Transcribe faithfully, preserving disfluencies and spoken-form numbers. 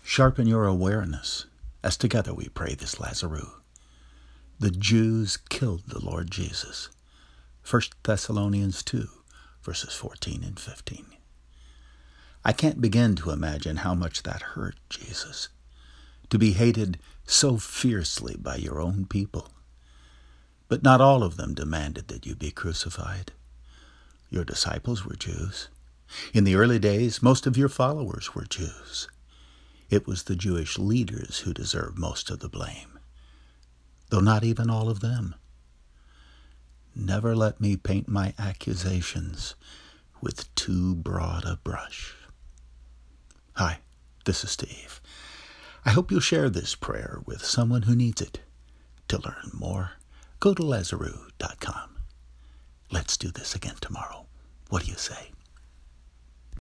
Sharpen your awareness as together we pray this Lazarus. The Jews killed the Lord Jesus. First Thessalonians two, verses fourteen and fifteen. I can't begin to imagine how much that hurt Jesus, to be hated so fiercely by your own people. But not all of them demanded that you be crucified. Your disciples were Jews. In the early days, most of your followers were Jews. It was the Jewish leaders who deserved most of the blame, though not even all of them. Never let me paint my accusations with too broad a brush. Hi, this is Steve. I hope you'll share this prayer with someone who needs it. To learn more, go to Lazarus dot com. Let's do this again tomorrow. What do you say?